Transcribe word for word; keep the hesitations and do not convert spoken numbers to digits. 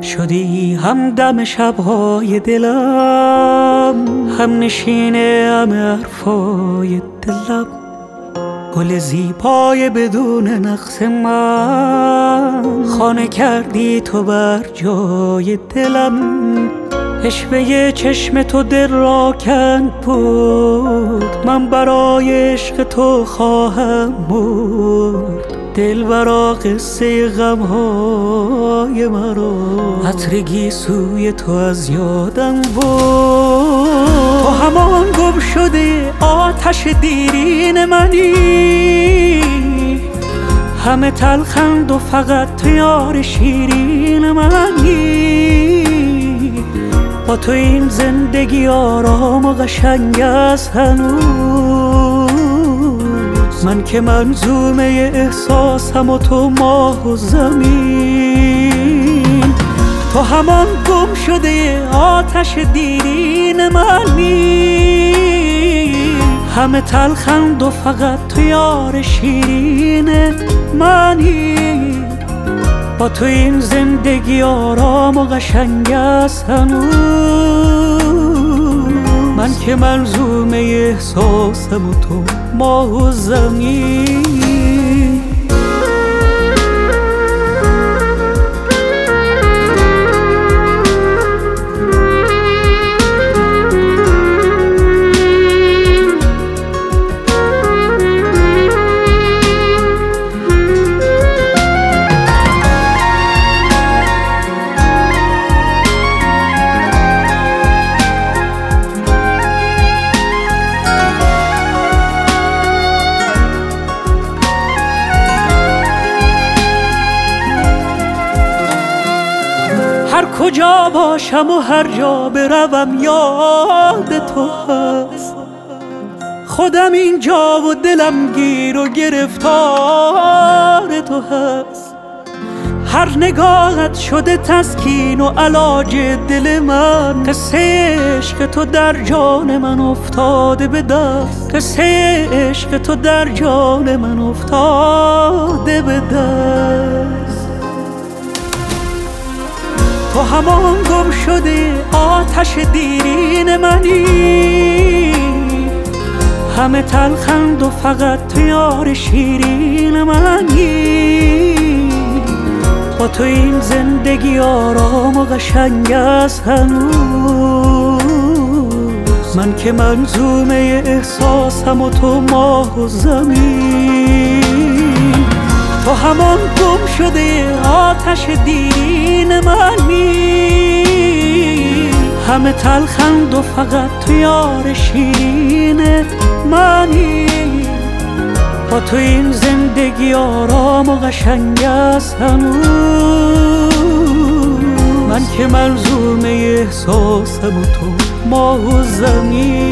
شدی همدم شبهای دلم، هم نشینه همه حرفای دلم، گل زیبای بدون نقص من، خانه کردی تو بر جای دلم. عشوه چشم تو دل را کند بود، من برای عشق تو خواهم بود. دل برا قصه غمهای مرا، عطر گیسوی تو از یادم بود. تو همان گم شده آتش دیرین منی، همه تلخند و فقط تو یار شیرین منی. با تو این زندگی آرام و قشنگ است هنوز، من که منظومه احساسم و تو ماه و زمین. تو همان گم شده آتش دیرین منی، همه تلخند و فقط تو یار شیرین منی. با تو این زندگی آرام و قشنگ است هنوز، من که منظومه احساسم و تو ماه و زمین. هر کجا باشم و هر جا بروم یاد تو هست، خودم اینجا و دلم گیر و گرفتار تو هست. هر نگاهت شده تسکین و علاج دل من، قصه عشق تو در جان من افتاده به دست، قصه عشق تو در جان من افتاده به دست. تو همان گم شده آتش دیرین منی، همه تلخند و فقط تو یار شیرین منی. با تو این زندگی آرام و قشنگ است هنوز، من که منظومه احساسم و تو ماه و زمین. تو همان گم شده آتش دیرین منی، همه تلخند و فقط تو یار شیرین منی. با تو این زندگی آرام و قشنگ است هنوز، من که ملزومه احساسم و تو ماه و زمین.